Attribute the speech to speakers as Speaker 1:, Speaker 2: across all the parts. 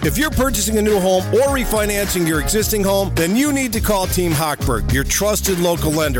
Speaker 1: If you're purchasing a new home or refinancing your existing home, then you need to call Team Hochberg, your trusted local lender.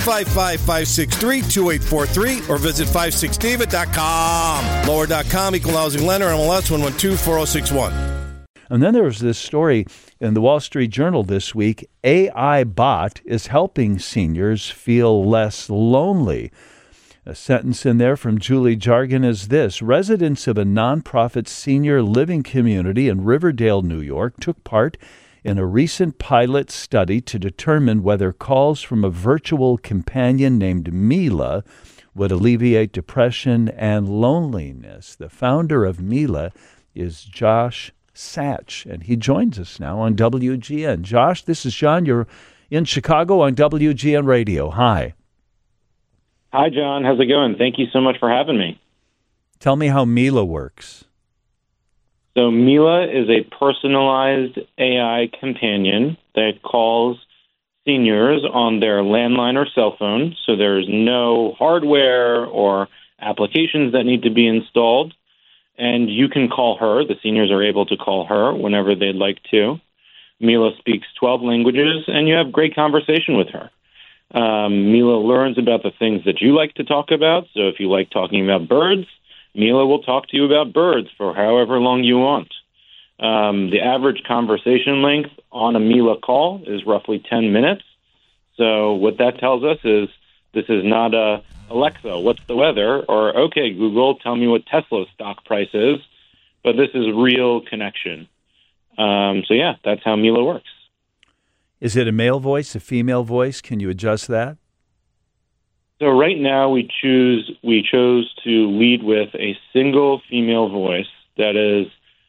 Speaker 1: 855-563-2843 or visit 56david.com. Lower.com, equal housing lender, MLS 1124061.
Speaker 2: And then there was this story in the Wall Street Journal this week. AI bot is helping seniors feel less lonely. A sentence in there from Julie Jargon is this: residents of a nonprofit senior living community in Riverdale, New York, took part in a recent pilot study to determine whether calls from a virtual companion named Mila would alleviate depression and loneliness. The founder of Mila is Josh Satch, and he joins us now on WGN. Josh, this is John. You're in Chicago on WGN Radio. Hi.
Speaker 3: Hi, John. How's it going? Thank you so much for having me.
Speaker 2: Tell me how Mila works.
Speaker 3: So Mila is a personalized AI companion that calls seniors on their landline or cell phone. So there's no hardware or applications that need to be installed. And you can call her. The seniors are able to call her whenever they'd like to. Mila speaks 12 languages, and you have great conversation with her. Mila learns about the things that you like to talk about. So if you like talking about birds, Mila will talk to you about birds for however long you want. The average conversation length on a Mila call is roughly 10 minutes. So what that tells us is this is not a Alexa, what's the weather? Or, okay, Google, tell me what Tesla's stock price is. But this is real connection. So, yeah, that's how Mila works.
Speaker 2: Is it a male voice, a female voice? Can you adjust that?
Speaker 3: So right now we chose to lead with a single female voice that is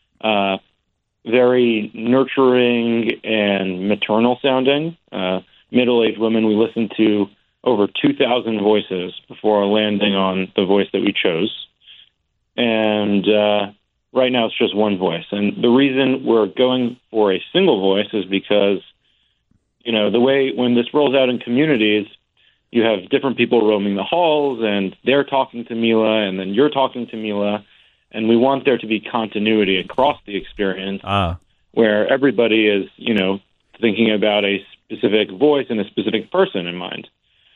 Speaker 3: very nurturing and maternal sounding. Middle-aged women, we listened to over 2,000 voices before landing on the voice that we chose. And right now it's just one voice. And the reason we're going for a single voice is because, you know, the way when this rolls out in communities, you have different people roaming the halls and they're talking to Mila and then you're talking to Mila. And we want there to be continuity across the experience where everybody is, you know, thinking about a specific voice and a specific person in mind.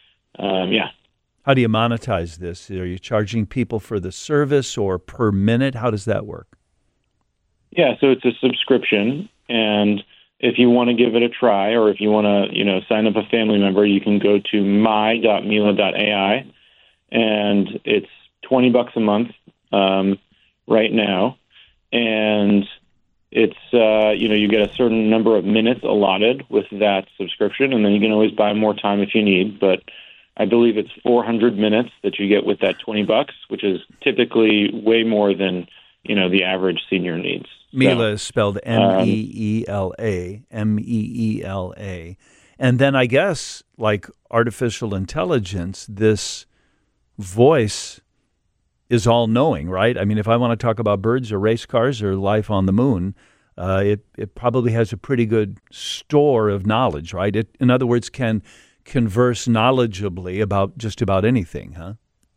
Speaker 2: How do you monetize this? Are you charging people for the service or per minute? How does that work?
Speaker 3: Yeah, so it's a subscription, and if you want to give it a try, or if you want to, you know, sign up a family member, you can go to my.mila.ai, and it's $20 a month right now, and it's you get a certain number of minutes allotted with that subscription, and then you can always buy more time if you need, but I believe it's 400 minutes that you get with that $20, which is typically way more than, you know, the average senior needs.
Speaker 2: Mila is spelled M-E-E-L-A, M-E-E-L-A. And then I guess, like artificial intelligence, this voice is all-knowing, right? I mean, if I want to talk about birds or race cars or life on the moon, it probably has a pretty good store of knowledge, right? It, in other words, can converse knowledgeably about just about anything, huh?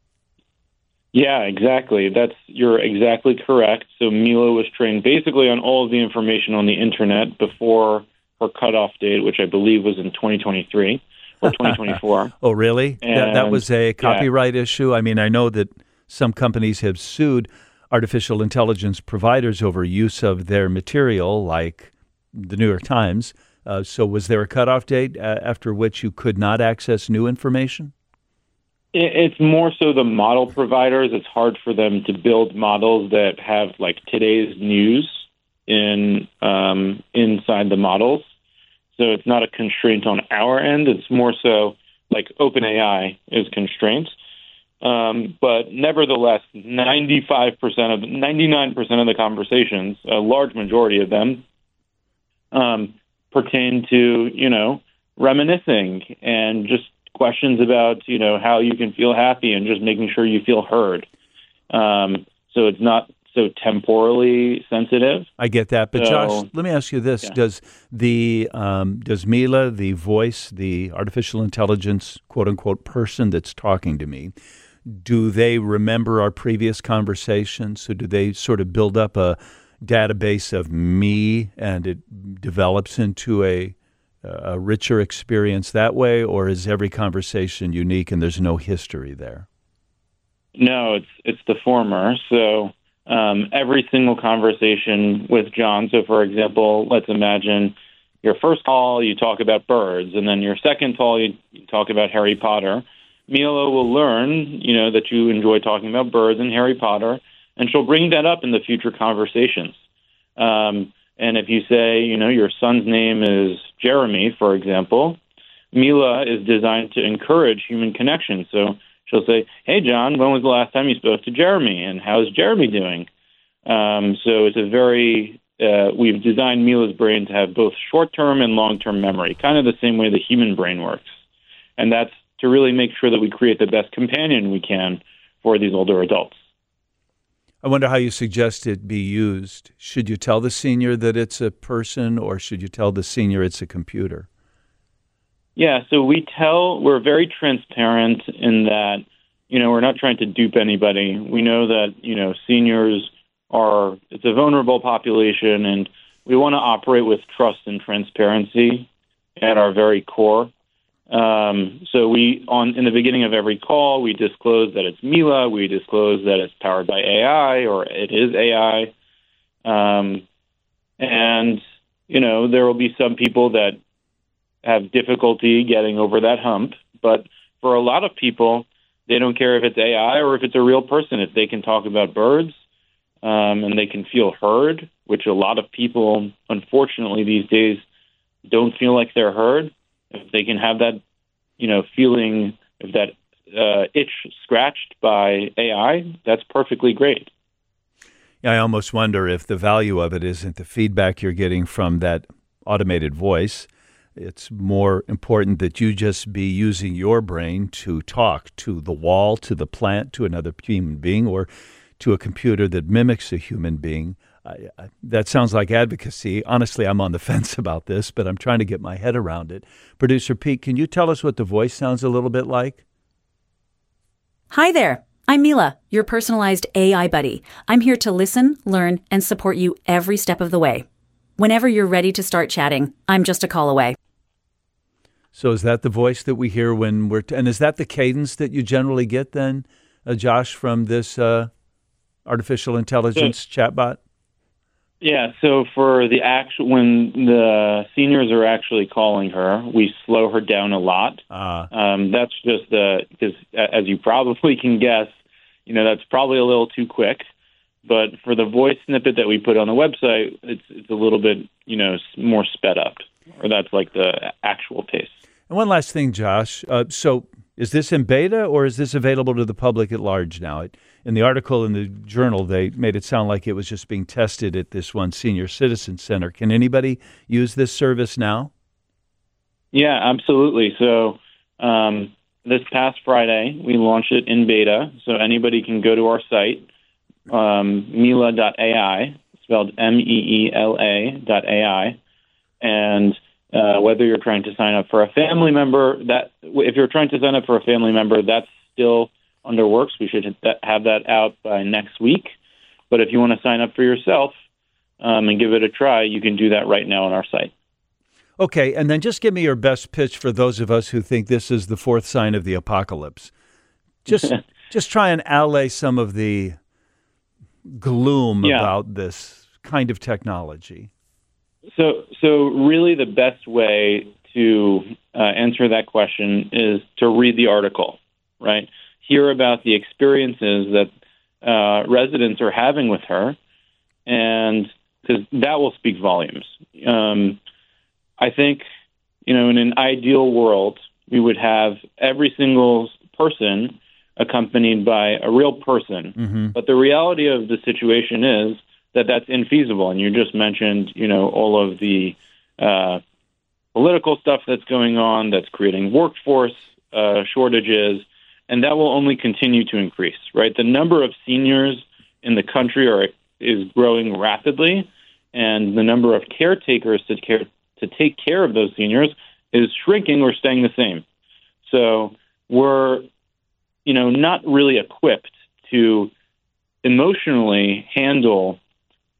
Speaker 3: Yeah, exactly. You're exactly correct. So Mila was trained basically on all of the information on the internet before her cutoff date, which I believe was in 2023 or 2024.
Speaker 2: Oh, really? That was a copyright issue? I mean, I know that some companies have sued artificial intelligence providers over use of their material, like the New York Times. So was there a cutoff date after which you could not access new information?
Speaker 3: It's more so the model providers. It's hard for them to build models that have like today's news inside the models. So it's not a constraint on our end. It's more so like OpenAI is constraints. But nevertheless, 99% of the conversations, a large majority of them, pertain to, you know, reminiscing and just questions about, you know, how you can feel happy and just making sure you feel heard. So it's not so temporally sensitive.
Speaker 2: I get that. But Josh, let me ask you this. Yeah. Does Mila, the voice, the artificial intelligence, quote unquote, person that's talking to me, do they remember our previous conversations? So do they sort of build up a database of me and it develops into a richer experience that way, or is every conversation unique and there's no history there?
Speaker 3: No, it's the former. So every single conversation with John, so for example, let's imagine your first call, you talk about birds, and then your second call, you talk about Harry Potter. Mila will learn, that you enjoy talking about birds and Harry Potter, and she'll bring that up in the future conversations. And if you say, your son's name is Jeremy, for example, Mila is designed to encourage human connection. So she'll say, hey, John, when was the last time you spoke to Jeremy? And how's Jeremy doing? So it's we've designed Mila's brain to have both short-term and long-term memory, kind of the same way the human brain works. And that's to really make sure that we create the best companion we can for these older adults.
Speaker 2: I wonder how you suggest it be used. Should you tell the senior that it's a person, or should you tell the senior it's a computer?
Speaker 3: Yeah, so we're very transparent in that, we're not trying to dupe anybody. We know that, seniors it's a vulnerable population, and we want to operate with trust and transparency at our very core. So in the beginning of every call, we disclose that it's Mila, we disclose that it's powered by AI, or it is AI. And, there will be some people that have difficulty getting over that hump. But for a lot of people, they don't care if it's AI or if it's a real person. If they can talk about birds and they can feel heard, which a lot of people, unfortunately, these days don't feel like they're heard. If they can have that, feeling of that itch scratched by AI, that's perfectly great.
Speaker 2: Yeah, I almost wonder if the value of it isn't the feedback you're getting from that automated voice. It's more important that you just be using your brain to talk to the wall, to the plant, to another human being, or to a computer that mimics a human being. That sounds like advocacy. Honestly, I'm on the fence about this, but I'm trying to get my head around it. Producer Pete, can you tell us what the voice sounds a little bit like?
Speaker 4: Hi there. I'm Mila, your personalized AI buddy. I'm here to listen, learn, and support you every step of the way. Whenever you're ready to start chatting, I'm just a call away.
Speaker 2: So is that the voice that we hear when and is that the cadence that you generally get then, Josh, from this artificial intelligence chatbot?
Speaker 3: Yeah, so for when the seniors are actually calling her, we slow her down a lot. That's just because as you probably can guess, that's probably a little too quick. But for the voice snippet that we put on the website, it's a little bit, more sped up, or that's like the actual pace.
Speaker 2: And one last thing, Josh. So is this in beta, or is this available to the public at large now? In the article in the journal, they made it sound like it was just being tested at this one senior citizen center. Can anybody use this service now?
Speaker 3: Yeah, absolutely. So this past Friday, we launched it in beta, so anybody can go to our site, Mila.ai, spelled MEELA.ai, and whether you're trying to sign up for a family member, if you're trying to sign up for a family member, that's still under works. We should have that out by next week. But if you want to sign up for yourself and give it a try, you can do that right now on our site.
Speaker 2: Okay, and then just give me your best pitch for those of us who think this is the fourth sign of the apocalypse. Just try and allay some of the gloom about this kind of technology. So
Speaker 3: really the best way to answer that question is to read the article, right? Hear about the experiences that residents are having with her, and because that will speak volumes. I think, in an ideal world, we would have every single person accompanied by a real person. Mm-hmm. But the reality of the situation is that that's infeasible. And you just mentioned, all of the political stuff that's going on that's creating workforce shortages, and that will only continue to increase, right? The number of seniors in the country is growing rapidly, and the number of caretakers to take care of those seniors is shrinking or staying the same. So we're, not really equipped to emotionally handle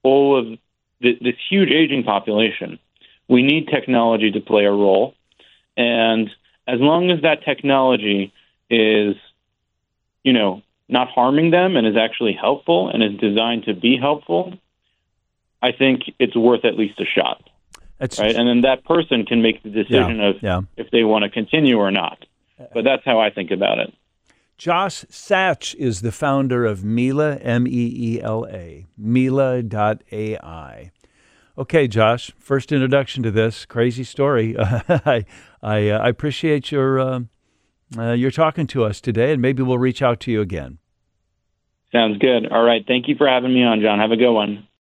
Speaker 3: all of this huge aging population. We need technology to play a role. And as long as that technology is, not harming them and is actually helpful and is designed to be helpful, I think it's worth at least a shot. Right? And then that person can make the decision if they want to continue or not. But that's how I think about it.
Speaker 2: Josh Sachs is the founder of Meela, Meela, Meela.ai. Okay, Josh, first introduction to this crazy story. I appreciate your talking to us today, and maybe we'll reach out to you again.
Speaker 3: Sounds good. All right. Thank you for having me on, John. Have a good one.